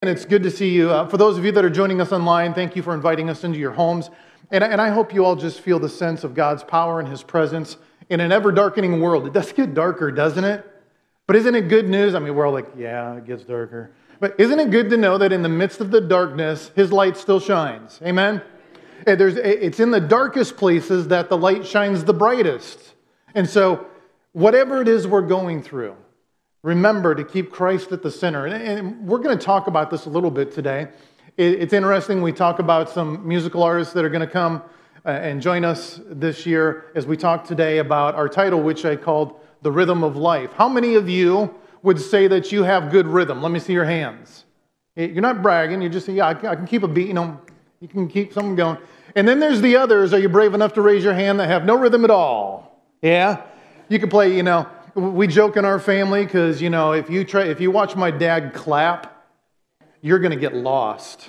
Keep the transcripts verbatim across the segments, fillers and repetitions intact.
And it's good to see you. Uh, for those of you that are joining us online, thank you for inviting us into your homes. And, and I hope you all just feel the sense of God's power and His presence in an ever-darkening world. It does get darker, doesn't it? But isn't it good news? I mean, we're all like, yeah, it gets darker. But isn't it good to know that in the midst of the darkness, His light still shines? Amen? And there's, it's in the darkest places that the light shines the brightest. And so, whatever it is we're going through, remember to keep Christ at the center. And we're going to talk about this a little bit today. It's interesting. We talk about some musical artists that are going to come and join us this year as we talk today about our title, which I called The Rhythm of Life. How many of you would say that you have good rhythm? Let me see your hands. You're not bragging. You just say, yeah, I can keep a beat. You know, you can keep something going. And then there's the others. Are you brave enough to raise your hand that have no rhythm at all? Yeah? You can play, you know. We joke in our family because, you know, if you try, if you watch my dad clap, you're going to get lost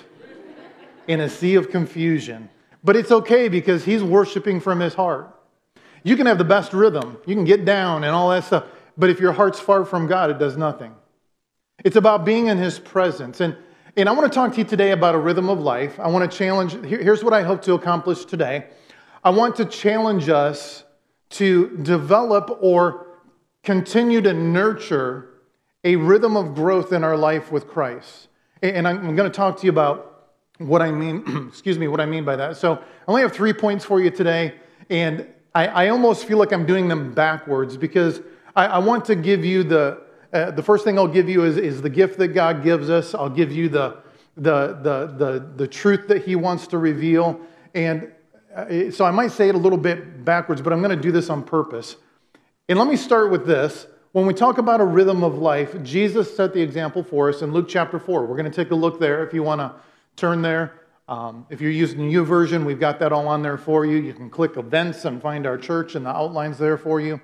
in a sea of confusion. But it's okay because he's worshiping from his heart. You can have the best rhythm. You can get down and all that stuff. But if your heart's far from God, it does nothing. It's about being in His presence. And, and I want to talk to you today about a rhythm of life. I want to challenge, here, here's what I hope to accomplish today. I want to challenge us to develop or continue to nurture a rhythm of growth in our life with Christ. And I'm going to talk to you about what I mean, excuse me, what I mean by that. So I only have three points for you today, and I, I almost feel like I'm doing them backwards because I, I want to give you the, uh, the first thing I'll give you is, is the gift that God gives us. I'll give you the, the, the, the, the truth that He wants to reveal. And uh, so I might say it a little bit backwards, but I'm going to do this on purpose. And let me start with this. When we talk about a rhythm of life, Jesus set the example for us in Luke chapter four. We're going to take a look there if you want to turn there. Um, if you're using the YouVersion, we've got that all on there for you. You can click events and find our church and the outlines there for you.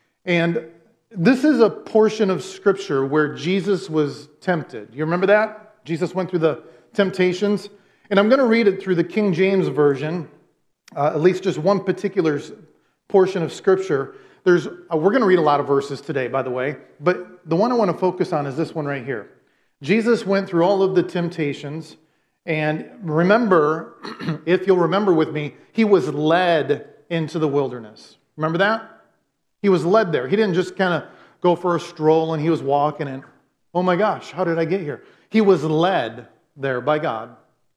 And this is a portion of Scripture where Jesus was tempted. You remember that? Jesus went through the temptations. And I'm going to read it through the King James Version, uh, at least just one particular portion of Scripture. There's, uh, we're going to read a lot of verses today, by the way, but the one I want to focus on is this one right here. Jesus went through all of the temptations, and remember, if you'll remember with me, He was led into the wilderness. Remember that? He was led there. He didn't just kind of go for a stroll and He was walking and, oh my gosh, how did I get here? He was led there by God.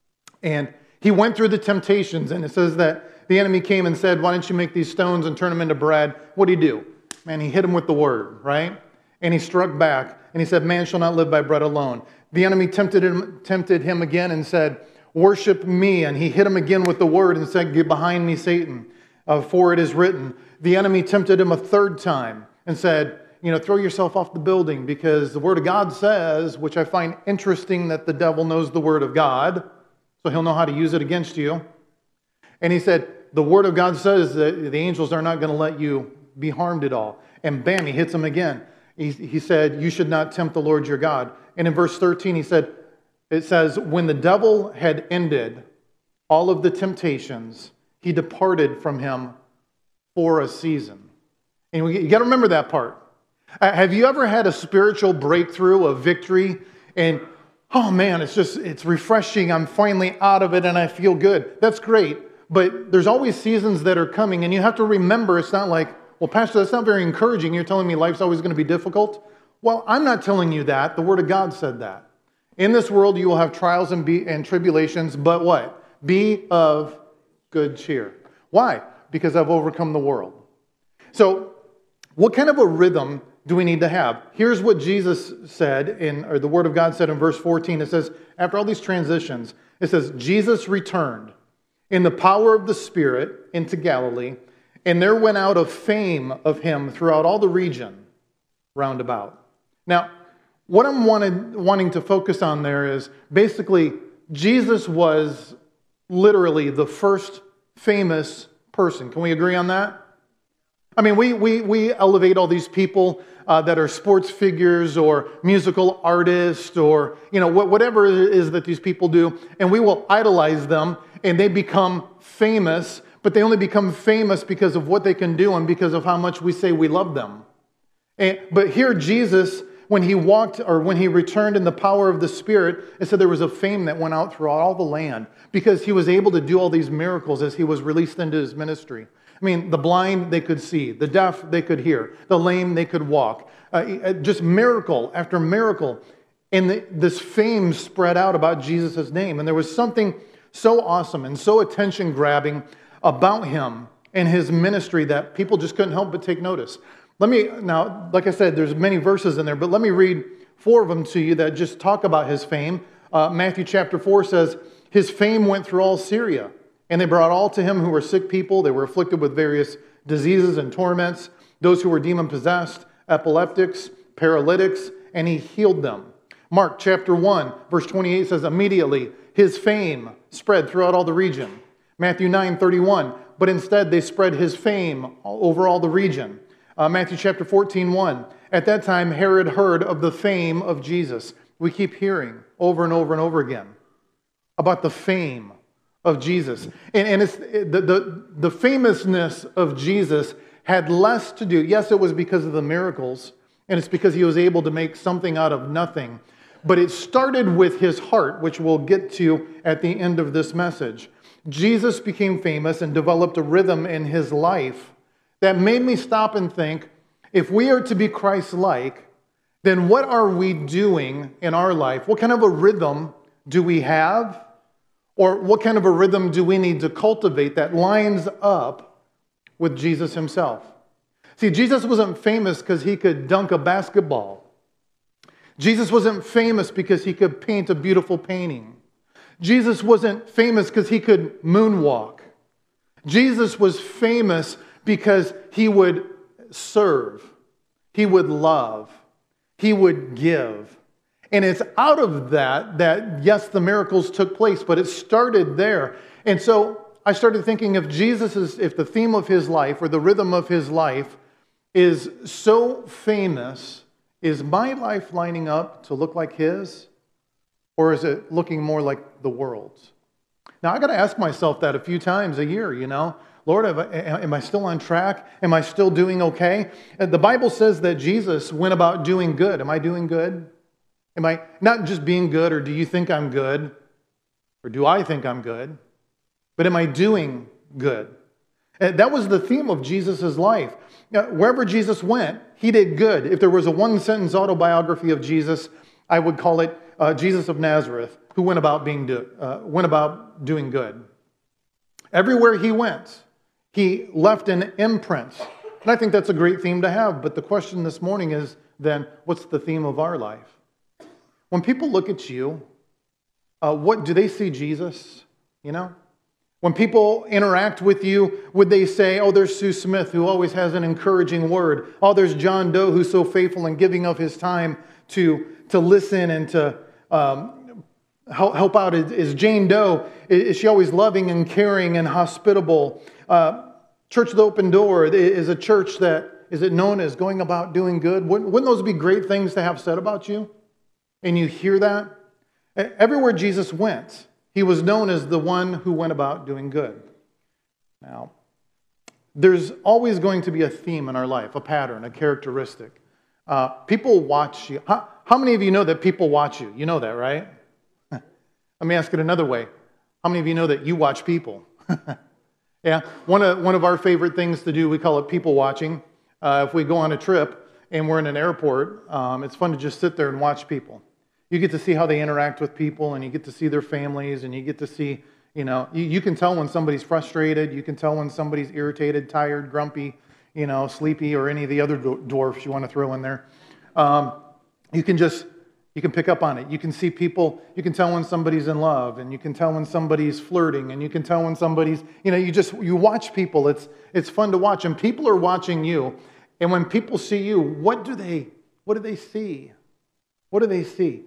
And He went through the temptations, and it says that the enemy came and said, why don't you make these stones and turn them into bread? What did He do? Man, He hit him with the word, right? And He struck back, and He said, man shall not live by bread alone. The enemy tempted him, tempted him again and said, worship me. And He hit him again with the word and said, get behind me, Satan, uh, for it is written. The enemy tempted him a third time and said, you know, throw yourself off the building because the word of God says, which I find interesting that the devil knows the word of God, so he'll know how to use it against you. And he said, the word of God says that the angels are not going to let you be harmed at all. And bam, He hits him again. He, he said, you should not tempt the Lord your God. And in verse thirteen, he said, it says, when the devil had ended all of the temptations, he departed from him for a season. And you got to remember that part. Have you ever had a spiritual breakthrough, a victory, and oh man, it's just, it's refreshing. I'm finally out of it and I feel good. That's great. But there's always seasons that are coming, and you have to remember it's not like, well, Pastor, that's not very encouraging. You're telling me life's always going to be difficult? Well, I'm not telling you that. The Word of God said that. In this world, you will have trials and, be, and tribulations, but what? Be of good cheer. Why? Because I've overcome the world. So, what kind of a rhythm do we need to have? Here's what Jesus said, in, or the Word of God said in verse fourteen. It says, after all these transitions, it says, Jesus returned in the power of the Spirit into Galilee, and there went out a fame of Him throughout all the region round about. Now, what I'm wanted, wanting to focus on there is basically Jesus was literally the first famous person. Can we agree on that? I mean, we we we elevate all these people uh, that are sports figures or musical artists or, you know, whatever it is that these people do, and we will idolize them, and they become famous, but they only become famous because of what they can do and because of how much we say we love them. And, but here Jesus when he walked or when he returned in the power of the Spirit, it said there was a fame that went out throughout all the land because he was able to do all these miracles as he was released into his ministry. I mean, the blind, they could see. The deaf, they could hear. The lame, they could walk. Uh, just miracle after miracle. And the, this fame spread out about Jesus' name. And there was something so awesome and so attention-grabbing about him and his ministry that people just couldn't help but take notice. Let me, now, like I said, there's many verses in there, but let me read four of them to you that just talk about his fame. Uh, Matthew chapter four says, his fame went through all Syria, and they brought all to him who were sick people. They were afflicted with various diseases and torments, those who were demon-possessed, epileptics, paralytics, and he healed them. Mark chapter one, verse twenty-eight says, immediately his fame spread throughout all the region. Matthew nine thirty-one, but instead they spread his fame over all the region. Uh, Matthew chapter fourteen, one, at that time Herod heard of the fame of Jesus. We keep hearing over and over and over again about the fame of Jesus. And, and it's, the, the, the famousness of Jesus had less to do, yes, it was because of the miracles, and it's because he was able to make something out of nothing. But it started with his heart, which we'll get to at the end of this message. Jesus became famous and developed a rhythm in his life that made me stop and think, if we are to be Christ-like, then what are we doing in our life? What kind of a rhythm do we have? Or what kind of a rhythm do we need to cultivate that lines up with Jesus himself? See, Jesus wasn't famous because he could dunk a basketball. Jesus wasn't famous because he could paint a beautiful painting. Jesus wasn't famous because he could moonwalk. Jesus was famous because he would serve. He would love. He would give. And it's out of that that, yes, the miracles took place, but it started there. And so I started thinking, if Jesus is, if the theme of his life or the rhythm of his life is so famous, is my life lining up to look like his, or is it looking more like the world's? Now, I got to ask myself that a few times a year, you know. Lord, am I still on track? Am I still doing okay? And the Bible says that Jesus went about doing good. Am I doing good? Am I not just being good, or do you think I'm good? Or do I think I'm good? But am I doing good? And that was the theme of Jesus' life. Now, wherever Jesus went, he did good. If there was a one-sentence autobiography of Jesus, I would call it uh, Jesus of Nazareth, who went about being do, uh, went about doing good. Everywhere he went, he left an imprint. And I think that's a great theme to have. But the question this morning is then, what's the theme of our life? When people look at you, uh, what do they see Jesus? You know? When people interact with you, would they say, oh, there's Sue Smith, who always has an encouraging word. Oh, there's John Doe, who's so faithful in giving of his time to, to listen and to um, help, help out. Is, is Jane Doe, is she always loving and caring and hospitable? Uh, Church of the Open Door is a church that, is it known as going about doing good? Wouldn't, wouldn't those be great things to have said about you? And you hear that? Everywhere Jesus went, he was known as the one who went about doing good. Now, there's always going to be a theme in our life, a pattern, a characteristic. Uh, people watch you. How, how many of you know that people watch you? You know that, right? Let me ask it another way. How many of you know that you watch people? Yeah, one of, one of our favorite things to do, we call it people watching. Uh, if we go on a trip and we're in an airport, um, it's fun to just sit there and watch people. You get to see how they interact with people, and you get to see their families, and you get to see, you know, you, you can tell when somebody's frustrated, you can tell when somebody's irritated, tired, grumpy, you know, sleepy, or any of the other dwarfs you want to throw in there. Um, you can just, you can pick up on it. You can see people, you can tell when somebody's in love, and you can tell when somebody's flirting, and you can tell when somebody's, you know, you just, you watch people. It's, it's fun to watch, and people are watching you, and when people see you, what do they, what do they see? What do they see?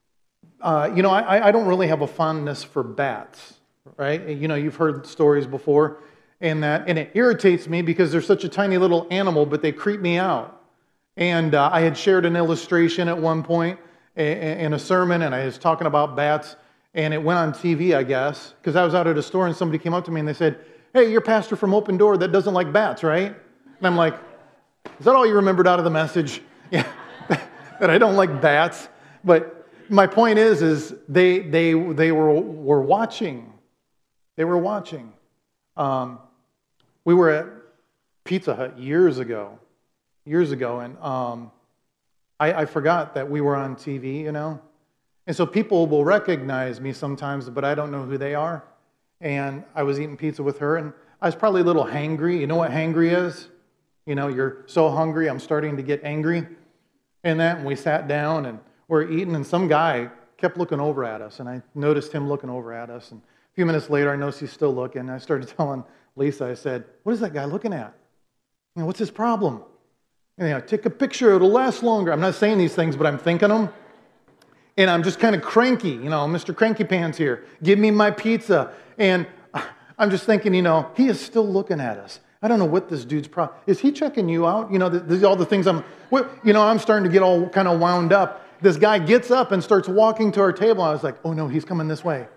Uh, you know, I, I don't really have a fondness for bats, right? You know, you've heard stories before, and that, and it irritates me because they're such a tiny little animal, but they creep me out. And uh, I had shared an illustration at one point in a sermon, and I was talking about bats, and it went on T V, I guess, because I was out at a store, and somebody came up to me and they said, "Hey, you're pastor from Open Door that doesn't like bats, right?" And I'm like, "Is that all you remembered out of the message?" Yeah. that I don't like bats. But my point is, is they they they were were watching. They were watching. Um, we were at Pizza Hut years ago, years ago, and um, I, I forgot that we were on T V, you know. And so people will recognize me sometimes, but I don't know who they are. And I was eating pizza with her, and I was probably a little hangry. You know what hangry is? You know, you're so hungry, I'm starting to get angry. And that, and we sat down, and we're eating, and some guy kept looking over at us, and I noticed him looking over at us. And a few minutes later, I noticed he's still looking, and I started telling Lisa, I said, what is that guy looking at? You know, what's his problem? And, you know, take a picture, it'll last longer. I'm not saying these things, but I'm thinking them. And I'm just kind of cranky, you know, Mister Cranky Pants here. Give me my pizza. And I'm just thinking, you know, he is still looking at us. I don't know what this dude's problem. Is he checking you out? You know, this, all the things I'm, you know, I'm starting to get all kind of wound up. This guy gets up and starts walking to our table. I was like, oh no, he's coming this way.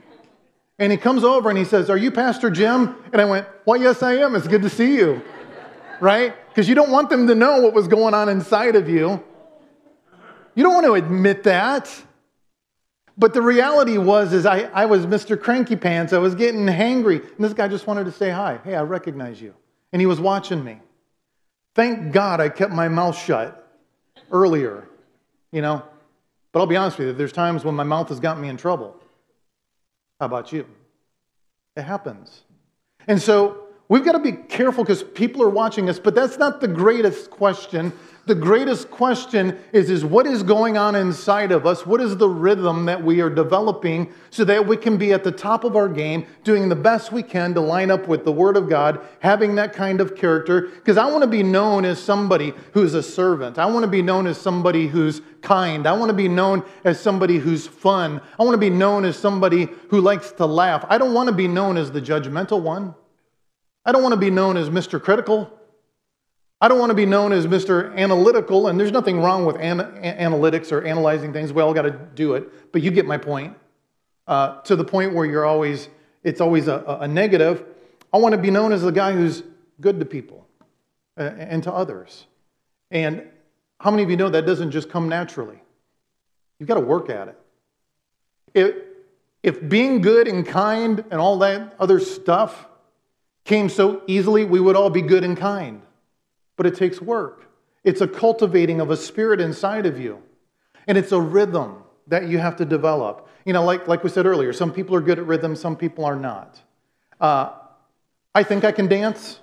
And he comes over and he says, are you Pastor Jim? And I went, well, yes, I am. It's good to see you. Right? Because you don't want them to know what was going on inside of you. You don't want to admit that. But the reality was, is I, I was Mister Cranky Pants. I was getting hangry. And this guy just wanted to say hi. Hey, I recognize you. And he was watching me. Thank God I kept my mouth shut earlier, you know. But I'll be honest with you, there's times when my mouth has gotten me in trouble. How about you? It happens. And so we've got to be careful because people are watching us, but that's not the greatest question. The greatest question is, is what is going on inside of us? What is the rhythm that we are developing so that we can be at the top of our game, doing the best we can to line up with the Word of God, having that kind of character? Because I want to be known as somebody who's a servant. I want to be known as somebody who's kind. I want to be known as somebody who's fun. I want to be known as somebody who likes to laugh. I don't want to be known as the judgmental one. I don't want to be known as Mister Critical. I don't want to be known as Mister Analytical, and there's nothing wrong with an- analytics or analyzing things. We all got to do it, but you get my point. Uh, to the point where you're always, it's always a, a negative. I want to be known as the guy who's good to people uh, and to others. And how many of you know that doesn't just come naturally? You've got to work at it. If, if being good and kind and all that other stuff came so easily, we would all be good and kind. But it takes work. It's a cultivating of a spirit inside of you. And it's a rhythm that you have to develop. You know, like, like we said earlier, some people are good at rhythm, some people are not. Uh, I think I can dance.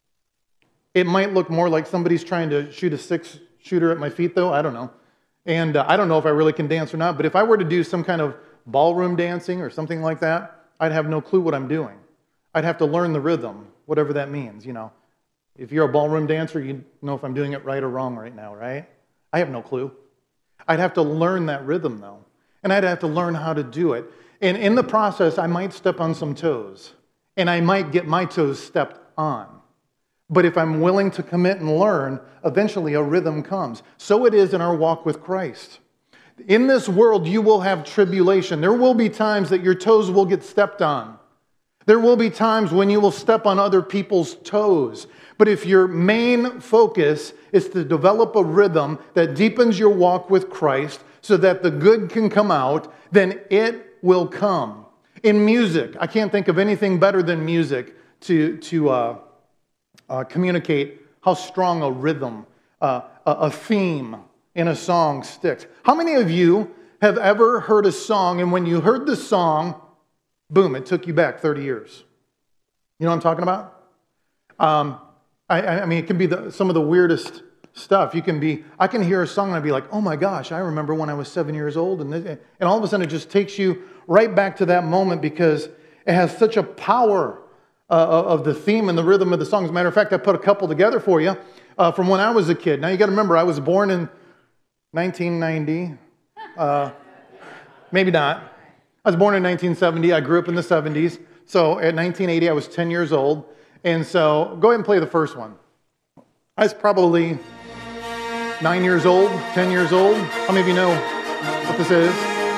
It might look more like somebody's trying to shoot a six-shooter at my feet, though. I don't know. And uh, I don't know if I really can dance or not. But if I were to do some kind of ballroom dancing or something like that, I'd have no clue what I'm doing. I'd have to learn the rhythm, whatever that means, you know. If you're a ballroom dancer, you know if I'm doing it right or wrong right now, right? I have no clue. I'd have to learn that rhythm, though. And I'd have to learn how to do it. And in the process, I might step on some toes. And I might get my toes stepped on. But if I'm willing to commit and learn, eventually a rhythm comes. So it is in our walk with Christ. In this world, you will have tribulation. There will be times that your toes will get stepped on. There will be times when you will step on other people's toes. But if your main focus is to develop a rhythm that deepens your walk with Christ so that the good can come out, then it will come. In music, I can't think of anything better than music to, to uh, uh, communicate how strong a rhythm, uh, a, a theme in a song sticks. How many of you have ever heard a song and when you heard the song, boom, it took you back thirty years? You know what I'm talking about? Um, I, I mean, it can be the, some of the weirdest stuff. You can be, I can hear a song and I'd be like, oh my gosh, I remember when I was seven years old. And, this, and all of a sudden it just takes you right back to that moment because it has such a power uh, of the theme and the rhythm of the song. As a matter of fact, I put a couple together for you uh, from when I was a kid. Now you got to remember, I was born in nineteen ninety. Uh, maybe not. I was born in nineteen seventy. I grew up in the seventies. So at nineteen eighty, I was ten years old. And so go ahead and play the first one. I was probably nine years old, ten years old. How many of you know what this is?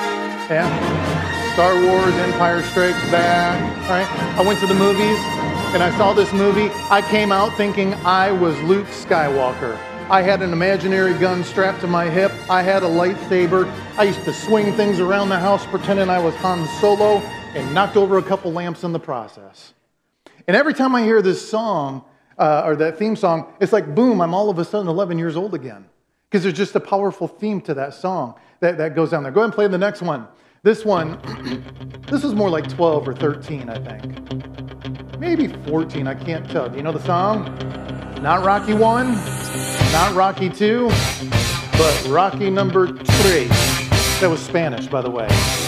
Yeah? Star Wars, Empire Strikes Back. All right? I went to the movies and I saw this movie. I came out thinking I was Luke Skywalker. I had an imaginary gun strapped to my hip. I had a lightsaber. I used to swing things around the house pretending I was Han Solo and knocked over a couple lamps in the process. And every time I hear this song, uh, or that theme song, it's like, boom, I'm all of a sudden eleven years old again. Because there's just a powerful theme to that song that, that goes down there. Go ahead and play the next one. This one, this is more like twelve or thirteen, I think. Maybe fourteen, I can't tell. Do you know the song? Not Rocky one, not Rocky two, but Rocky number three. That was Spanish, by the way.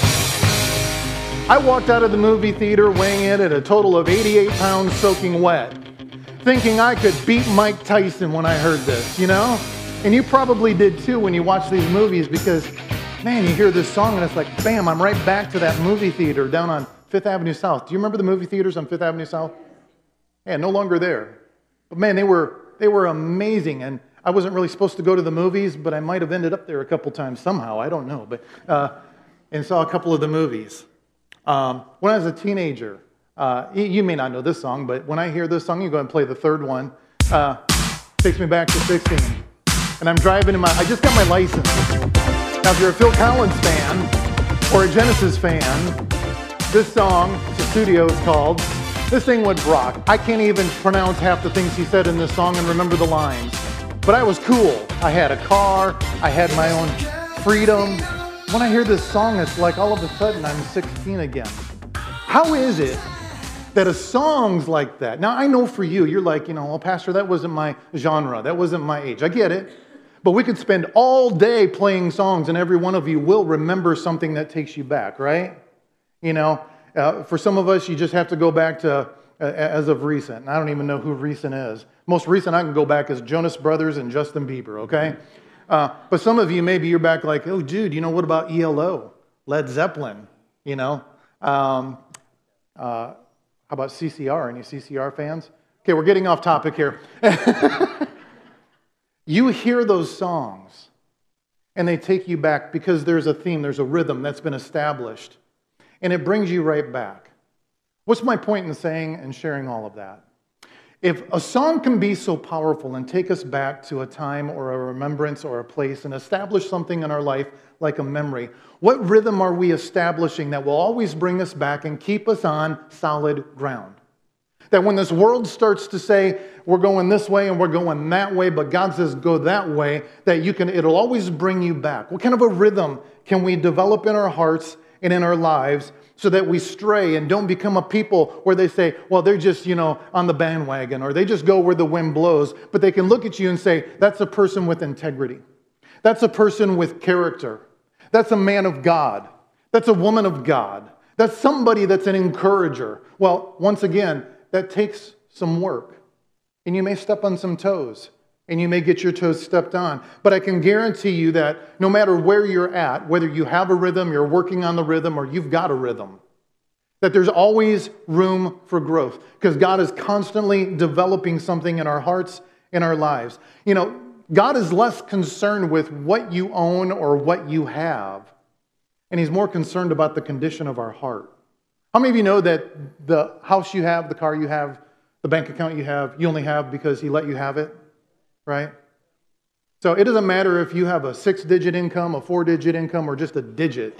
I walked out of the movie theater weighing in at a total of eighty-eight pounds soaking wet, thinking I could beat Mike Tyson when I heard this, you know? And you probably did too when you watch these movies because, man, you hear this song and it's like, bam, I'm right back to that movie theater down on Fifth Avenue South. Do you remember the movie theaters on Fifth Avenue South? Yeah, no longer there. But man, they were they were amazing. And I wasn't really supposed to go to the movies, but I might have ended up there a couple times somehow. I don't know. But uh, and saw a couple of the movies. Um, when I was a teenager, uh, you, you may not know this song, but when I hear this song, you go and play the third one. Uh, takes me back to sixteen. And I'm driving in my, I just got my license. Now, if you're a Phil Collins fan or a Genesis fan, this song, Sussudio is called, this thing would rock. I can't even pronounce half the things he said in this song and remember the lines. But I was cool. I had a car. I had my own freedom. When I hear this song, it's like all of a sudden I'm sixteen again. How is it that a song's like that? Now, I know for you, you're like, you know, well, Pastor, that wasn't my genre. That wasn't my age. I get it. But we could spend all day playing songs, and every one of you will remember something that takes you back, right? You know, uh, for some of us, you just have to go back to uh, as of recent. And I don't even know who recent is. Most recent I can go back is Jonas Brothers and Justin Bieber, okay? Uh, but some of you, maybe you're back like, oh, dude, you know, what about E L O? Led Zeppelin, you know? Um, uh, how about C C R? Any C C R fans? Okay, we're getting off topic here. You hear those songs, and they take you back because there's a theme, there's a rhythm that's been established, and it brings you right back. What's my point in saying and sharing all of that? If a song can be so powerful and take us back to a time or a remembrance or a place and establish something in our life like a memory, what rhythm are we establishing that will always bring us back and keep us on solid ground? That when this world starts to say, we're going this way and we're going that way, but God says go that way, that you can, it'll always bring you back. What kind of a rhythm can we develop in our hearts and in our lives so that we stray and don't become a people where they say, well, they're just, you know, on the bandwagon, or they just go where the wind blows, but they can look at you and say, that's a person with integrity. That's a person with character. That's a man of God. That's a woman of God. That's somebody that's an encourager. Well, once again, that takes some work. And you may step on some toes. And you may get your toes stepped on. But I can guarantee you that no matter where you're at, whether you have a rhythm, you're working on the rhythm, or you've got a rhythm, that there's always room for growth. Because God is constantly developing something in our hearts, in our lives. You know, God is less concerned with what you own or what you have. And He's more concerned about the condition of our heart. How many of you know that the house you have, the car you have, the bank account you have, you only have because He let you have it, right? So it doesn't matter if you have a six-digit income, a four-digit income, or just a digit.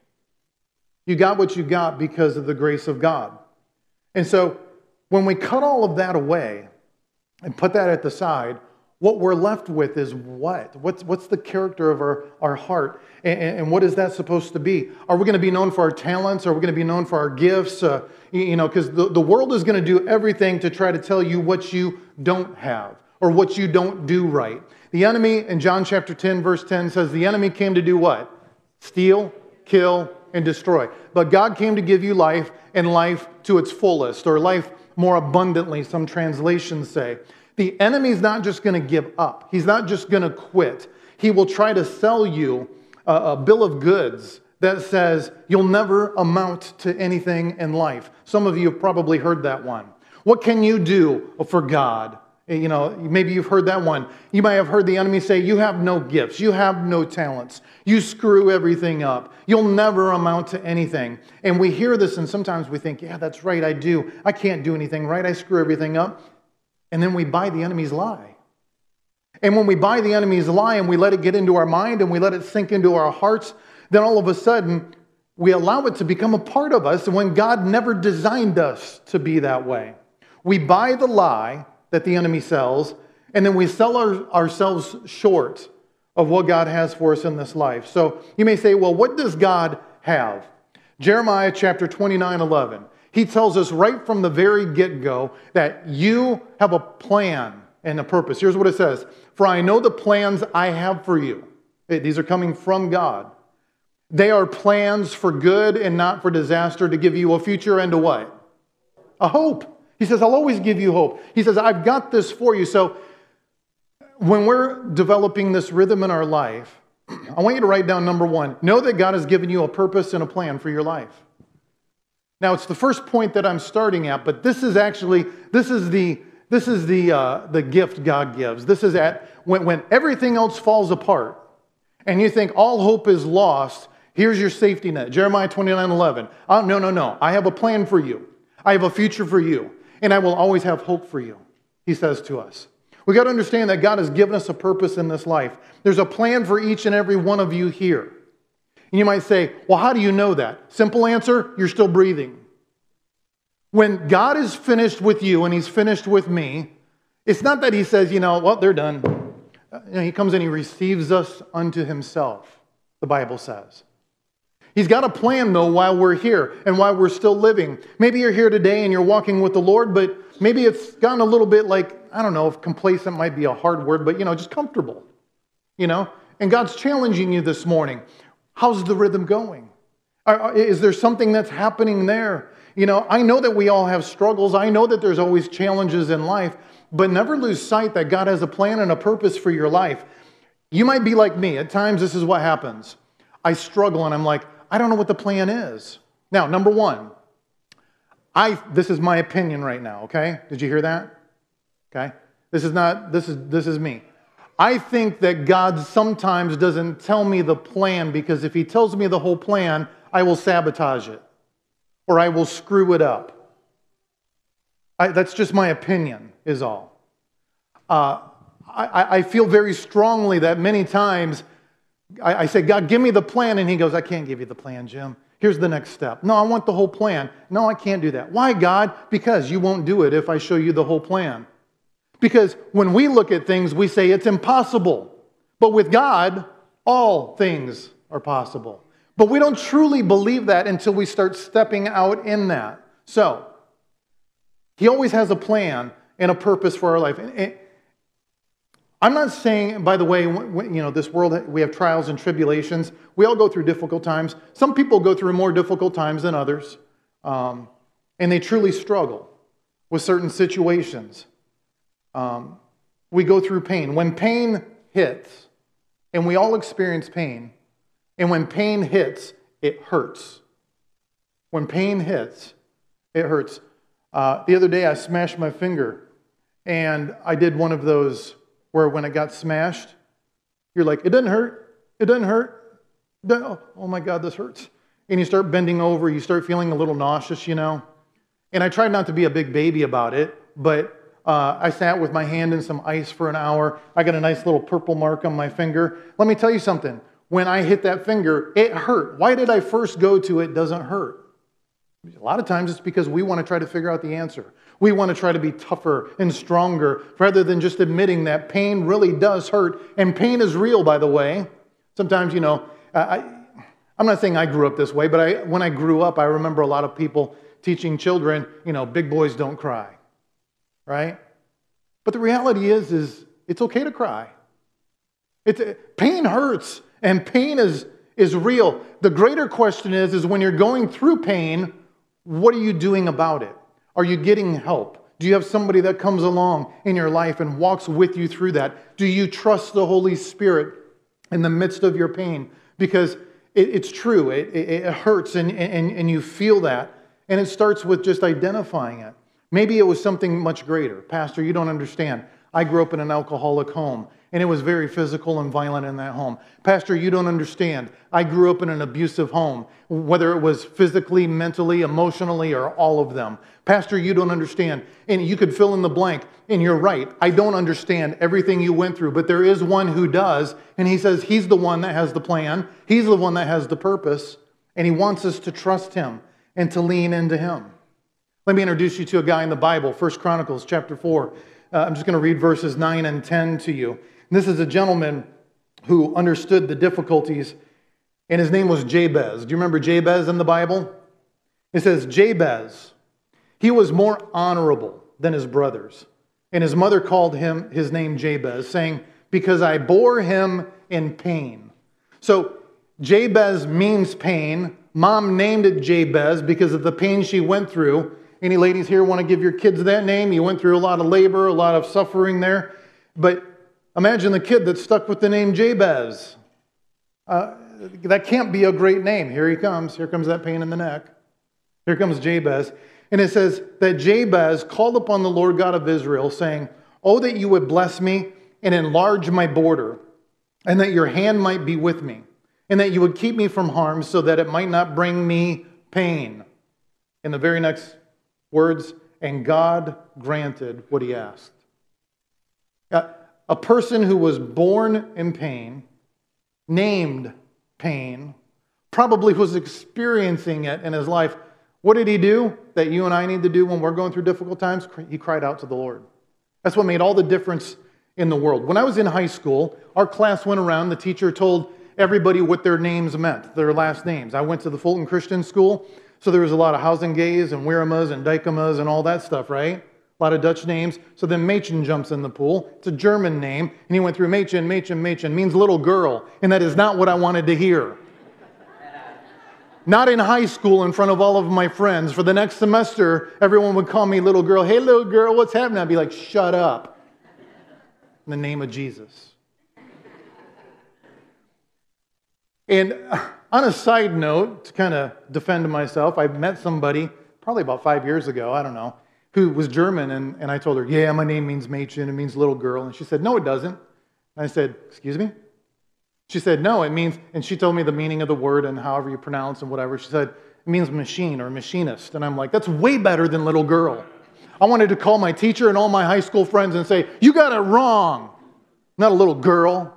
You got what you got because of the grace of God. And so when we cut all of that away and put that at the side, what we're left with is what? What's, what's the character of our, our heart? And, and what is that supposed to be? Are we going to be known for our talents? Are we going to be known for our gifts? Uh, you know, because the, the world is going to do everything to try to tell you what you don't have or what you don't do right. The enemy in John chapter ten, verse ten says, the enemy came to do what? Steal, kill, and destroy. But God came to give you life, and life to its fullest, or life more abundantly, some translations say. The enemy's not just going to give up. He's not just going to quit. He will try to sell you a, a bill of goods that says you'll never amount to anything in life. Some of you have probably heard that one. What can you do for God? You know, maybe you've heard that one. You might have heard the enemy say, you have no gifts. You have no talents. You screw everything up. You'll never amount to anything. And we hear this and sometimes we think, yeah, that's right, I do. I can't do anything right. I screw everything up. And then we buy the enemy's lie. And when we buy the enemy's lie and we let it get into our mind and we let it sink into our hearts, then all of a sudden we allow it to become a part of us when God never designed us to be that way. We buy the lie that the enemy sells, and then we sell our, ourselves short of what God has for us in this life. So you may say, well, what does God have? Jeremiah chapter twenty-nine, eleven. He tells us right from the very get-go that you have a plan and a purpose. Here's what it says. For I know the plans I have for you. These are coming from God. They are plans for good and not for disaster, to give you a future and a what? A hope. He says, I'll always give you hope. He says, I've got this for you. So when we're developing this rhythm in our life, I want you to write down number one. Know that God has given you a purpose and a plan for your life. Now, it's the first point that I'm starting at, but this is actually, this is the, this is the, uh, the gift God gives. This is at when, when everything else falls apart and you think all hope is lost, here's your safety net. Jeremiah twenty-nine, eleven. Oh, no, no, no. I have a plan for you. I have a future for you. And I will always have hope for you, he says to us. We got to understand that God has given us a purpose in this life. There's a plan for each and every one of you here. And you might say, well, how do you know that? Simple answer, you're still breathing. When God is finished with you and he's finished with me, it's not that he says, you know, well, they're done. You know, he comes and he receives us unto himself, the Bible says. He's got a plan, though, while we're here and while we're still living. Maybe you're here today and you're walking with the Lord, but maybe it's gotten a little bit like, I don't know if complacent might be a hard word, but, you know, just comfortable, you know? And God's challenging you this morning. How's the rhythm going? Is there something that's happening there? You know, I know that we all have struggles. I know that there's always challenges in life, but never lose sight that God has a plan and a purpose for your life. You might be like me. At times, this is what happens. I struggle and I'm like, I don't know what the plan is. Now, number one, I this is my opinion right now, okay? Did you hear that? Okay? This is not, this is this is me. I think that God sometimes doesn't tell me the plan because if he tells me the whole plan, I will sabotage it or I will screw it up. I, that's just my opinion, is all. Uh, I, I feel very strongly that many times I, I say, God, give me the plan. And he goes, I can't give you the plan, Jim. Here's the next step. No, I want the whole plan. No, I can't do that. Why, God? Because you won't do it if I show you the whole plan. Because when we look at things, we say it's impossible. But with God, all things are possible. But we don't truly believe that until we start stepping out in that. So, he always has a plan and a purpose for our life. And I'm not saying, by the way, you know, this world, we have trials and tribulations. We all go through difficult times. Some people go through more difficult times than others. Um, and they truly struggle with certain situations. Um, we go through pain. When pain hits, and we all experience pain, and when pain hits, it hurts. When pain hits, it hurts. Uh, the other day, I smashed my finger, and I did one of those where when it got smashed, you're like, it doesn't hurt. It doesn't hurt. It doesn't, oh, oh my God, this hurts. And you start bending over. You start feeling a little nauseous, you know. And I tried not to be a big baby about it, but uh, I sat with my hand in some ice for an hour. I got a nice little purple mark on my finger. Let me tell you something. When I hit that finger, it hurt. Why did I first go to it doesn't hurt? A lot of times it's because we want to try to figure out the answer. We want to try to be tougher and stronger rather than just admitting that pain really does hurt. And pain is real, by the way. Sometimes, you know, I, I'm not saying I grew up this way, but I, when I grew up, I remember a lot of people teaching children, you know, big boys don't cry, right? But the reality is, is it's okay to cry. It's, pain hurts, and pain is, is real. The greater question is, is when you're going through pain, what are you doing about it? Are you getting help? Do you have somebody that comes along in your life and walks with you through that? Do you trust the Holy Spirit in the midst of your pain? Because it, it's true, it, it, it hurts and, and, and you feel that. And it starts with just identifying it. Maybe it was something much greater. Pastor, you don't understand. I grew up in an alcoholic home. and it was very physical and violent in that home. Pastor, you don't understand. I grew up in an abusive home, whether it was physically, mentally, emotionally, or all of them. Pastor, you don't understand. And you could fill in the blank, and you're right. I don't understand everything you went through, but there is one who does, and he says he's the one that has the plan. He's the one that has the purpose, and he wants us to trust him and to lean into him. Let me introduce you to a guy in the Bible, First Chronicles chapter four. Uh, I'm just going to read verses nine and ten to you. And this is a gentleman who understood the difficulties, and his name was Jabez. Do you remember Jabez in the Bible? It says, Jabez, he was more honorable than his brothers. And his mother called him his name Jabez, saying, because I bore him in pain. So Jabez means pain. Mom named it Jabez because of the pain she went through. Any ladies here want to give your kids that name? You went through a lot of labor, a lot of suffering there. But imagine the kid that's stuck with the name Jabez. Uh, that can't be a great name. Here he comes. Here comes that pain in the neck. Here comes Jabez. And it says that Jabez called upon the Lord God of Israel, saying, oh, that you would bless me and enlarge my border, and that your hand might be with me, and that you would keep me from harm so that it might not bring me pain. In the very next words, and God granted what he asked. A person who was born in pain, named pain, probably was experiencing it in his life. What did he do that you and I need to do when we're going through difficult times? He cried out to the Lord. That's what made all the difference in the world. When I was in high school, our class went around, the teacher told everybody what their names meant, their last names. I went to the Fulton Christian School, so there was a lot of Housengays and Wiramas and Dijkemas and all that stuff, right? A lot of Dutch names. So then Mädchen jumps in the pool. It's a German name, and he went through Mädchen, Mädchen, Mädchen, means little girl, and that is not what I wanted to hear. Not in high school in front of all of my friends. For the next semester, everyone would call me little girl. Hey, little girl, what's happening? I'd be like, shut up. In the name of Jesus. And on a side note, to kind of defend myself, I met somebody probably about five years ago, I don't know, who was German, and, and I told her, yeah, my name means Mädchen, it means little girl. And she said, no, it doesn't. And I said, excuse me? She said, no, it means, and she told me the meaning of the word and however you pronounce and whatever. She said, it means machine or machinist. And I'm like, that's way better than little girl. I wanted to call my teacher and all my high school friends and say, you got it wrong. Not a little girl.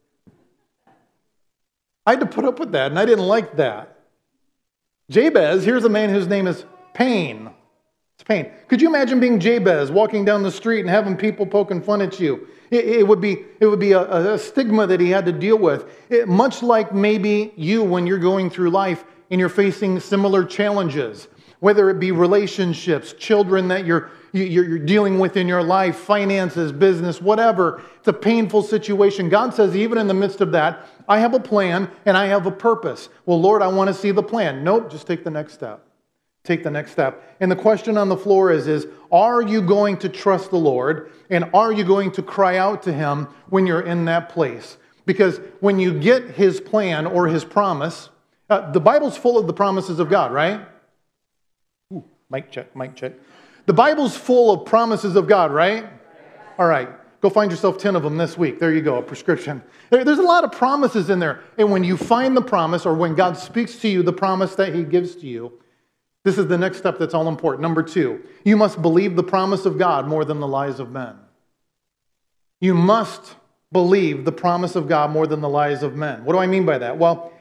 I had to put up with that, and I didn't like that. Jabez, here's a man whose name is Pain. It's pain. Could you imagine being Jabez, walking down the street and having people poking fun at you? It, it would be, it would be a, a stigma that he had to deal with. It, much like maybe you when you're going through life and you're facing similar challenges, whether it be relationships, children that you're, you, you're dealing with in your life, finances, business, whatever. It's a painful situation. God says, even in the midst of that, I have a plan and I have a purpose. Well, Lord, I want to see the plan. Nope, just take the next step. Take the next step. And the question on the floor is, is, are you going to trust the Lord? And are you going to cry out to Him when you're in that place? Because when you get His plan or His promise, uh, the Bible's full of the promises of God, right? Ooh, mic check, mic check. The Bible's full of promises of God, right? All right. Go find yourself ten of them this week. There you go, a prescription. There, there's a lot of promises in there. And when you find the promise, or when God speaks to you, the promise that He gives to you, this is the next step that's all important. Number two, you must believe the promise of God more than the lies of men. You must believe the promise of God more than the lies of men. What do I mean by that? Well,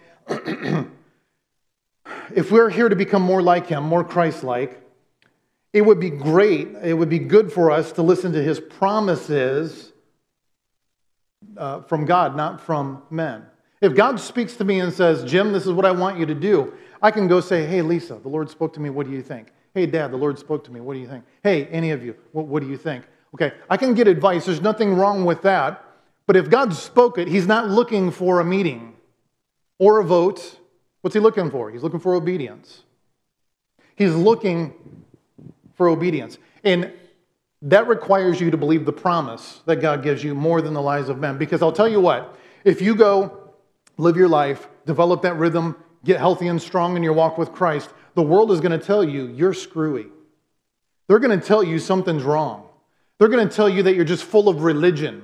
if we're here to become more like Him, more Christ-like, it would be great, it would be good for us to listen to His promises uh, from God, not from men. If God speaks to me and says, Jim, this is what I want you to do, I can go say, hey, Lisa, the Lord spoke to me. What do you think? Hey, Dad, the Lord spoke to me. What do you think? Hey, any of you, what, what do you think? Okay, I can get advice. There's nothing wrong with that. But if God spoke it, He's not looking for a meeting or a vote. What's He looking for? He's looking for obedience. He's looking for obedience. And that requires you to believe the promise that God gives you more than the lies of men. Because I'll tell you what, if you go live your life, develop that rhythm, get healthy and strong in your walk with Christ, the world is going to tell you you're screwy. They're going to tell you something's wrong. They're going to tell you that you're just full of religion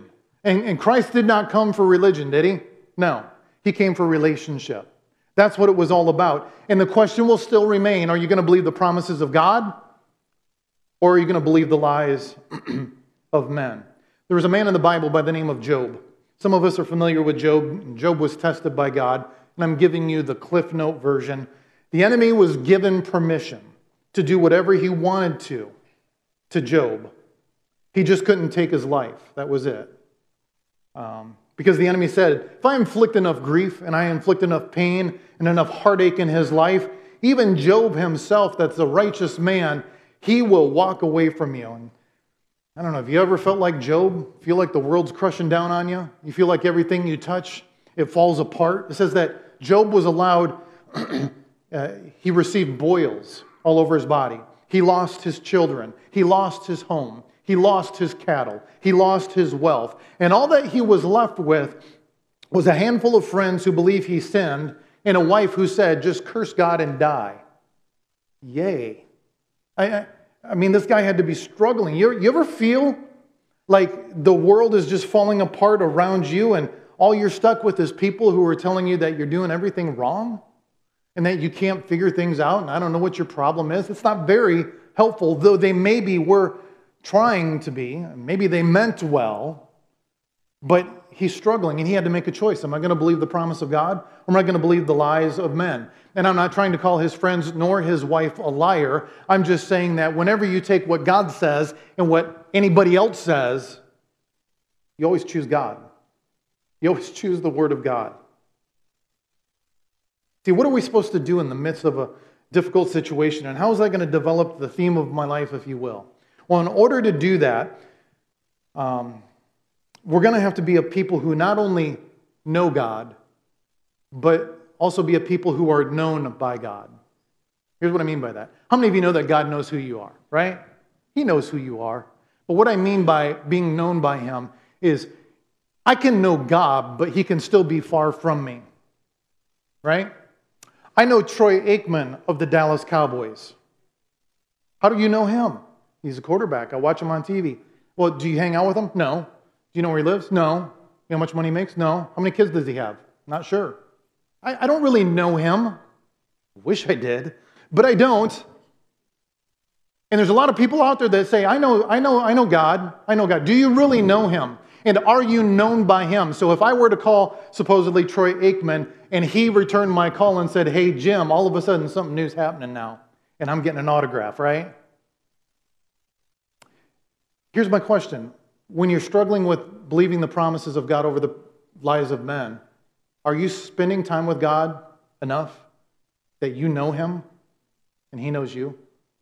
And, and Christ did not come for religion, did he? No. He came for relationship. That's what it was all about. And the question will still remain, are you going to believe the promises of God? Or are you going to believe the lies of men? There was a man in the Bible by the name of Job. Some of us are familiar with Job. Job was tested by God. And I'm giving you the Cliff Note version. The enemy was given permission to do whatever he wanted to to Job. He just couldn't take his life. That was it. Um, because the enemy said, if I inflict enough grief and I inflict enough pain and enough heartache in his life, even Job himself, that's a righteous man, he will walk away from you. And I don't know, have you ever felt like Job? Feel like the world's crushing down on you? You feel like everything you touch, it falls apart? It says that Job was allowed, uh, he received boils all over his body. He lost his children. He lost his home. He lost his cattle. He lost his wealth. And all that he was left with was a handful of friends who believe he sinned and a wife who said, just curse God and die. Yay. I, I, I mean, this guy had to be struggling. You, you ever feel like the world is just falling apart around you and all you're stuck with is people who are telling you that you're doing everything wrong and that you can't figure things out and I don't know what your problem is? It's not very helpful, though they maybe were trying to be. Maybe they meant well, but he's struggling and he had to make a choice. Am I going to believe the promise of God or am I going to believe the lies of men? And I'm not trying to call his friends nor his wife a liar. I'm just saying that whenever you take what God says and what anybody else says, you always choose God. You always choose the Word of God. See, what are we supposed to do in the midst of a difficult situation? And how is that going to develop the theme of my life, if you will? Well, in order to do that, um, we're going to have to be a people who not only know God, but also be a people who are known by God. Here's what I mean by that. How many of you know that God knows who you are, right? He knows who you are. But what I mean by being known by Him is I can know God, but He can still be far from me, right? I know Troy Aikman of the Dallas Cowboys. How do you know him? He's a quarterback. I watch him on T V. Well, do you hang out with him? No. Do you know where he lives? No. You know how much money he makes? No. How many kids does he have? Not sure. I, I don't really know him. I wish I did, but I don't. And there's a lot of people out there that say, I know, I know, I know God. I know God. Do you really know Him? And are you known by Him? So if I were to call supposedly Troy Aikman and he returned my call and said, hey, Jim, all of a sudden something new's happening now and I'm getting an autograph, right? Here's my question. When you're struggling with believing the promises of God over the lies of men, are you spending time with God enough that you know Him and He knows you?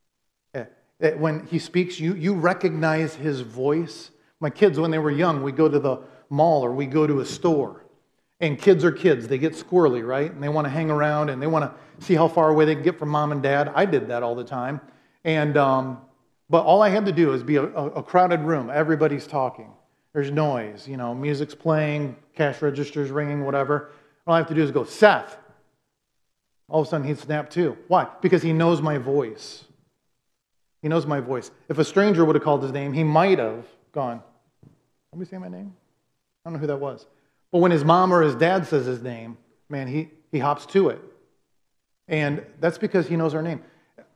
When He speaks, you, you recognize His voice. My kids, when they were young, we go to the mall or we go to a store. And kids are kids. They get squirrely, right? And they want to hang around and they want to see how far away they can get from mom and dad. I did that all the time. And um, but all I had to do is be a, a crowded room. Everybody's talking. There's noise. You know, music's playing, cash registers ringing, whatever. All I have to do is go, Seth. All of a sudden he'd snap too. Why? Because he knows my voice. He knows my voice. If a stranger would have called his name, he might have gone, somebody say my name? I don't know who that was. But when his mom or his dad says his name, man, he, he hops to it. And that's because he knows our name.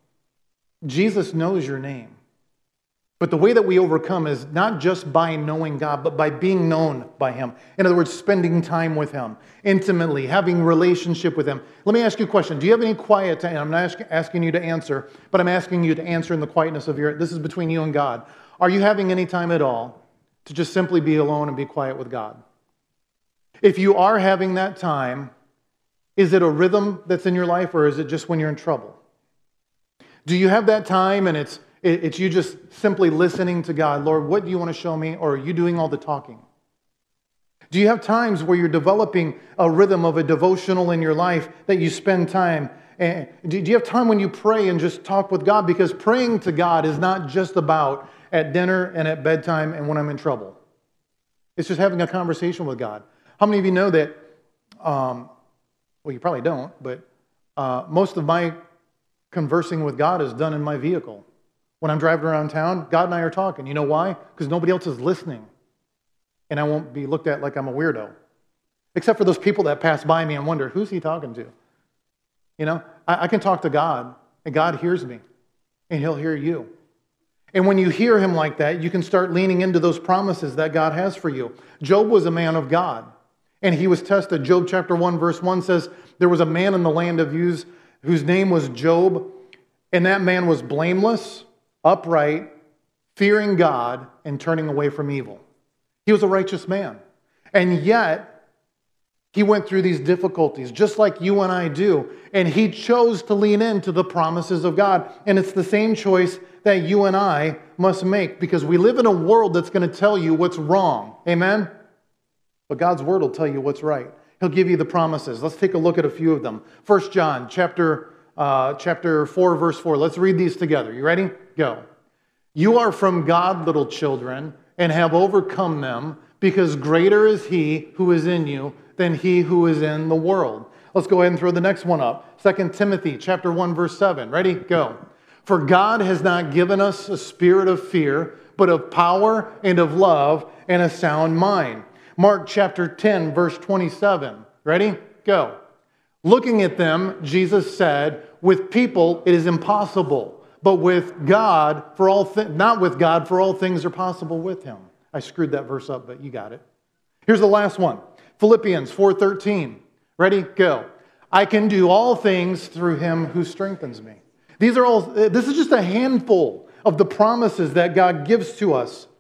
Jesus knows your name. But the way that we overcome is not just by knowing God, but by being known by Him. In other words, spending time with Him, intimately, having relationship with Him. Let me ask you a question. Do you have any quiet time? I'm not ask, asking you to answer, but I'm asking you to answer in the quietness of your, this is between you and God. Are you having any time at all to just simply be alone and be quiet with God? If you are having that time, is it a rhythm that's in your life or is it just when you're in trouble? Do you have that time and it's It's you just simply listening to God. Lord, what do you want to show me? Or are you doing all the talking? Do you have times where you're developing a rhythm of a devotional in your life that you spend time? Do you have time when you pray and just talk with God? Because praying to God is not just about at dinner and at bedtime and when I'm in trouble. It's just having a conversation with God. How many of you know that, um, well, you probably don't, but uh, most of my conversing with God is done in my vehicle. When I'm driving around town, God and I are talking. You know why? Because nobody else is listening. and I won't be looked at like I'm a weirdo. Except for those people that pass by me and wonder, who's he talking to? You know, I, I can talk to God, and God hears me, and he'll hear you. And when you hear him like that, you can start leaning into those promises that God has for you. Job was a man of God, and he was tested. Job chapter one, verse one says, there was a man in the land of Uz whose name was Job, and that man was blameless, upright, fearing God, and turning away from evil. He was a righteous man. And yet, he went through these difficulties, just like you and I do. And he chose to lean into the promises of God. And it's the same choice that you and I must make, because we live in a world that's going to tell you what's wrong. Amen? But God's word will tell you what's right. He'll give you the promises. Let's take a look at a few of them. First John chapter, uh, chapter four, verse four. Let's read these together. You ready? Go. You are from God, little children, and have overcome them, because greater is he who is in you than he who is in the world. Let's go ahead and throw the next one up. Second Timothy chapter one, verse seven. Ready? Go. For God has not given us a spirit of fear, but of power and of love and a sound mind. Mark chapter ten, verse twenty-seven. Ready? Go. Looking at them, Jesus said, with people it is impossible, but with God, for all thi- not with God, for all things are possible with him. I screwed that verse up, but you got it. Here's the last one. Philippians four thirteen. Ready? Go. I can do all things through him who strengthens me. These are all, this is just a handful of the promises that God gives to us.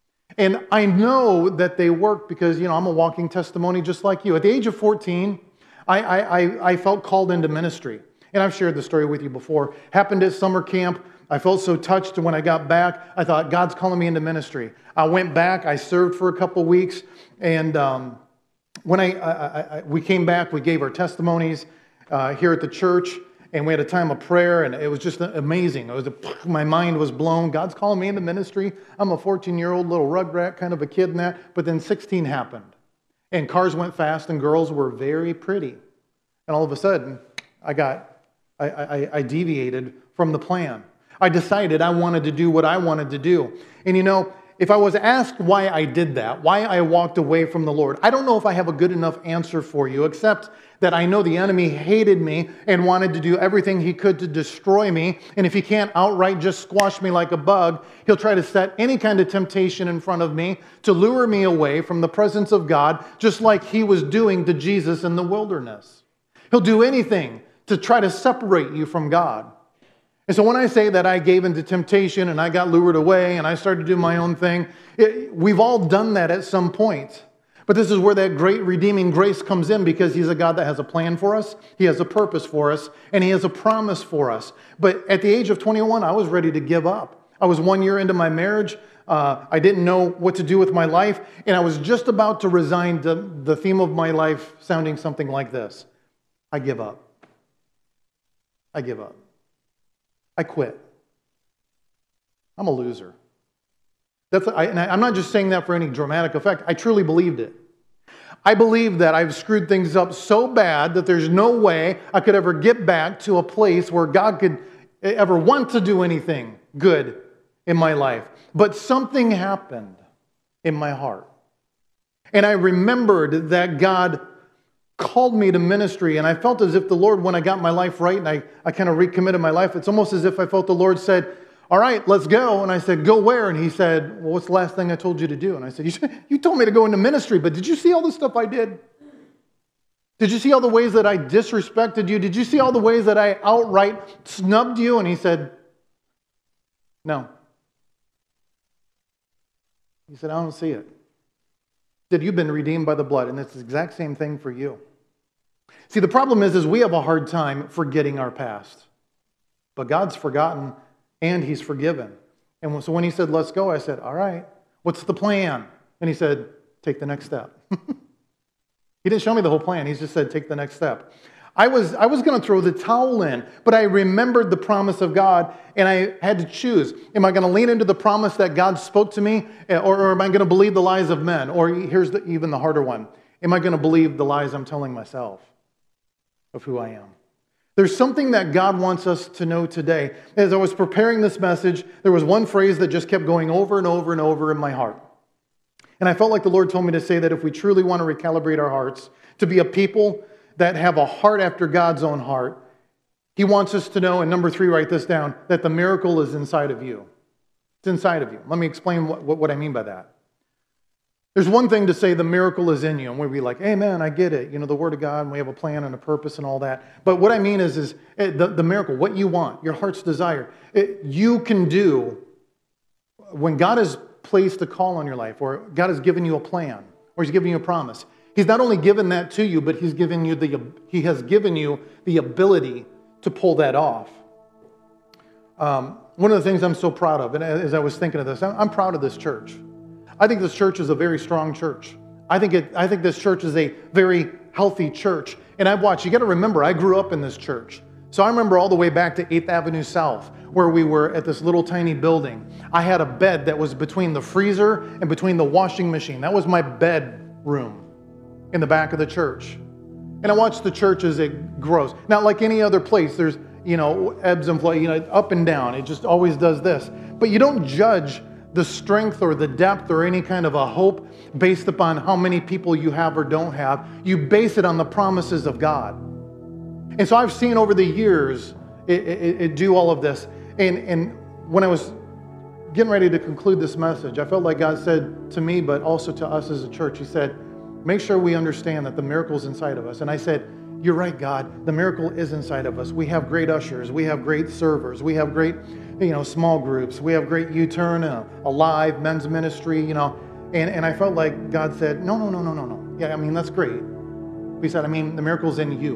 And I know that they work because, you know, I'm a walking testimony just like you. At the age of fourteen, I, I, I felt called into ministry. And I've shared the story with you before. Happened at summer camp. I felt so touched when I got back. I thought, God's calling me into ministry. I went back. I served for a couple weeks. And um, when I, I, I we came back, we gave our testimonies uh, here at the church. And we had a time of prayer, and it was just amazing. It was a, my mind was blown. God's calling me into ministry. I'm a fourteen-year-old little rugrat kind of a kid in that. But then sixteen happened. And cars went fast, and girls were very pretty. And all of a sudden, I got, I, I, I deviated from the plan. I decided I wanted to do what I wanted to do. And you know, if I was asked why I did that, why I walked away from the Lord, I don't know if I have a good enough answer for you, except that I know the enemy hated me and wanted to do everything he could to destroy me. And if he can't outright just squash me like a bug, he'll try to set any kind of temptation in front of me to lure me away from the presence of God, just like he was doing to Jesus in the wilderness. He'll do anything to try to separate you from God. And so when I say that I gave into temptation and I got lured away and I started to do my own thing, it, we've all done that at some point. But this is where that great redeeming grace comes in, because he's a God that has a plan for us, he has a purpose for us, and he has a promise for us. But at the age of twenty-one, I was ready to give up. I was one year into my marriage. Uh, I didn't know what to do with my life, and I was just about to resign to the theme of my life sounding something like this. I give up. I give up. I quit. I'm a loser. That's, I, and I'm not just saying that for any dramatic effect. I truly believed it. I believe that I've screwed things up so bad that there's no way I could ever get back to a place where God could ever want to do anything good in my life. But something happened in my heart. And I remembered that God called me to ministry, and I felt as if the Lord, when I got my life right and I, I kind of recommitted my life, it's almost as if I felt the Lord said, all right, let's go. And I said, go where? And he said, well, what's the last thing I told you to do? And I said, you, you told me to go into ministry, but did you see all the stuff I did? Did you see all the ways that I disrespected you? Did you see all the ways that I outright snubbed you? And he said, no. He said, I don't see it. He said, you've been redeemed by the blood, and it's the exact same thing for you. See, the problem is, is we have a hard time forgetting our past. But God's forgotten, and he's forgiven. And so when he said, let's go, I said, all right, what's the plan? And he said, take the next step. He didn't show me the whole plan. He just said, take the next step. I was, I was going to throw the towel in, but I remembered the promise of God, and I had to choose. Am I going to lean into the promise that God spoke to me, or, or am I going to believe the lies of men? Or here's the, even the harder one. Am I going to believe the lies I'm telling myself of who I am? There's something that God wants us to know today. As I was preparing this message, there was one phrase that just kept going over and over and over in my heart. And I felt like the Lord told me to say that if we truly want to recalibrate our hearts, to be a people that have a heart after God's own heart, He wants us to know, and number three, write this down, that the miracle is inside of you. It's inside of you. Let me explain what, what, what I mean by that. There's one thing to say the miracle is in you, and we'd be like, amen, I get it. You know, the Word of God, and we have a plan and a purpose and all that. But what I mean is, is the, the miracle, what you want, your heart's desire, it, you can do when God has placed a call on your life, or God has given you a plan, or He's given you a promise. He's not only given that to you, but He's given you the He has given you the ability to pull that off. Um, one of the things I'm so proud of, and as I was thinking of this, I'm, I'm proud of this church. I think this church is a very strong church. I think it. I think this church is a very healthy church. And I've watched, you got to remember, I grew up in this church. So I remember all the way back to eighth Avenue South, where we were at this little tiny building. I had a bed that was between the freezer and between the washing machine. That was my bedroom in the back of the church. And I watched the church as it grows. Not like any other place. There's, you know, ebbs and flows, you know, up and down. It just always does this. But you don't judge the strength or the depth or any kind of a hope based upon how many people you have or don't have. You base it on the promises of God. And so I've seen over the years it, it, it do all of this. And, and when I was getting ready to conclude this message, I felt like God said to me, but also to us as a church, He said, make sure we understand that the miracle is inside of us. And I said, you're right, God, the miracle is inside of us. We have great ushers. We have great servers. We have great, you know, small groups. We have great U-Turn, a, a live men's ministry, you know. And, and I felt like God said, no, no, no, no, no, no. Yeah, I mean, that's great. He said, I mean, the miracle's in you.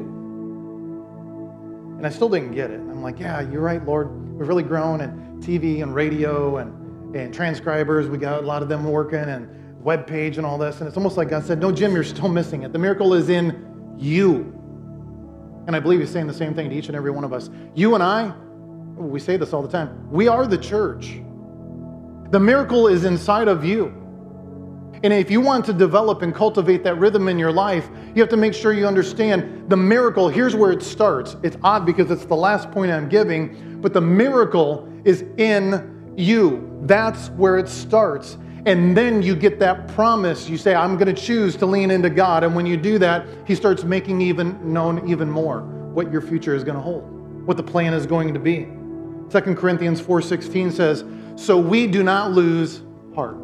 And I still didn't get it. I'm like, yeah, you're right, Lord. We've really grown in T V and radio and, and transcribers. We got a lot of them working and web page and all this. And it's almost like God said, no, Jim, you're still missing it. The miracle is in you. And I believe He's saying the same thing to each and every one of us. You and I, we say this all the time, we are the church. The miracle is inside of you. And if you want to develop and cultivate that rhythm in your life, you have to make sure you understand the miracle. Here's where it starts. It's odd because it's the last point I'm giving, but the miracle is in you. That's where it starts. And then you get that promise. You say, I'm going to choose to lean into God. And when you do that, He starts making even known even more what your future is going to hold, what the plan is going to be. Second Corinthians four sixteen says, so we do not lose heart.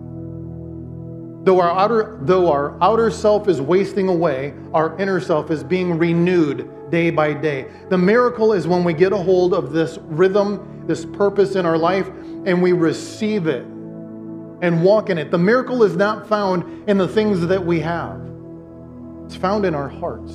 Though our outer, though our outer self is wasting away, our inner self is being renewed day by day. The miracle is when we get a hold of this rhythm, this purpose in our life, and we receive it and walk in it. The miracle is not found in the things that we have. It's found in our hearts.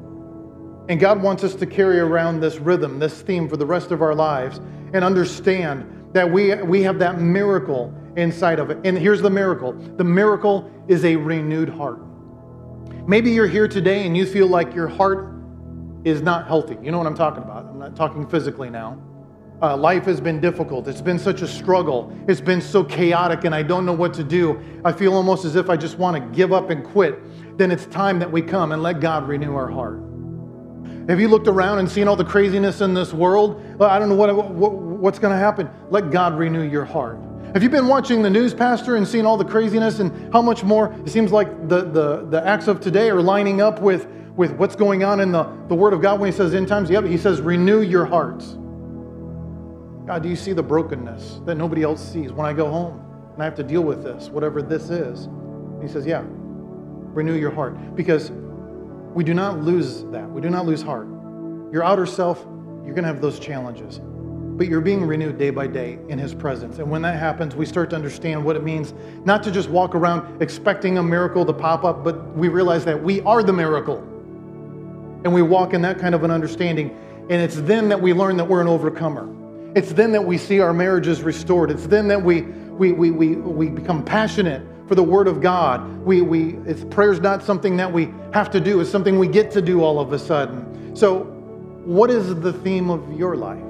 And God wants us to carry around this rhythm, this theme for the rest of our lives and understand that we, we have that miracle inside of it. And here's the miracle. The miracle is a renewed heart. Maybe you're here today and you feel like your heart is not healthy. You know what I'm talking about. I'm not talking physically now. Uh, life has been difficult. It's been such a struggle. It's been so chaotic and I don't know what to do. I feel almost as if I just want to give up and quit. Then it's time that we come and let God renew our heart. Have you looked around and seen all the craziness in this world? Well, I don't know what, what what's going to happen. Let God renew your heart. Have you been watching the news, Pastor, and seen all the craziness and how much more it seems like the, the, the acts of today are lining up with, with what's going on in the, the Word of God when He says end times? Yep, He says renew your hearts. God, do you see the brokenness that nobody else sees when I go home and I have to deal with this, whatever this is? He says, yeah, renew your heart. Because we do not lose that. We do not lose heart. Your outer self, you're going to have those challenges. But you're being renewed day by day in His presence. And when that happens, we start to understand what it means not to just walk around expecting a miracle to pop up, but we realize that we are the miracle. And we walk in that kind of an understanding. And it's then that we learn that we're an overcomer. It's then that we see our marriages restored. It's then that we we we we, we become passionate for the Word of God. We we it's prayer's not something that we have to do. It's something we get to do all of a sudden. So what is the theme of your life?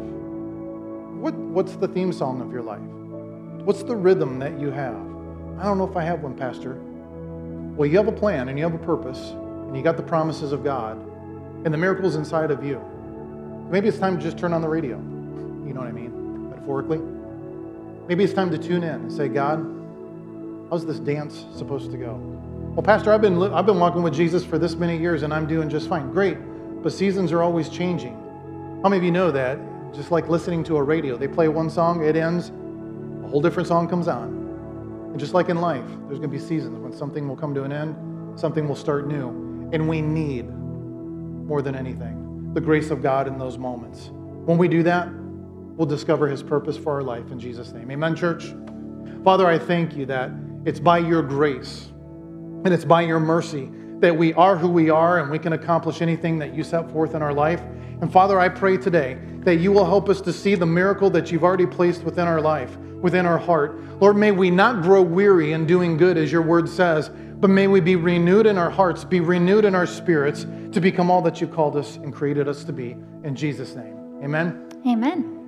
What what's the theme song of your life? What's the rhythm that you have? I don't know if I have one, Pastor. Well, you have a plan and you have a purpose and you got the promises of God and the miracles inside of you. Maybe it's time to just turn on the radio. You know what I mean, metaphorically? Maybe it's time to tune in and say, God, how's this dance supposed to go? Well, Pastor, I've been, li- I've been walking with Jesus for this many years and I'm doing just fine. Great, but seasons are always changing. How many of you know that? Just like listening to a radio. They play one song, it ends, a whole different song comes on. And just like in life, there's going to be seasons when something will come to an end, something will start new. And we need, more than anything, the grace of God in those moments. When we do that, we'll discover His purpose for our life in Jesus' name. Amen, church? Father, I thank you that it's by your grace and it's by your mercy that we are who we are and we can accomplish anything that you set forth in our life. And Father, I pray today that you will help us to see the miracle that you've already placed within our life, within our heart. Lord, may we not grow weary in doing good, as your word says, but may we be renewed in our hearts, be renewed in our spirits to become all that you called us and created us to be. In Jesus' name, amen. Amen.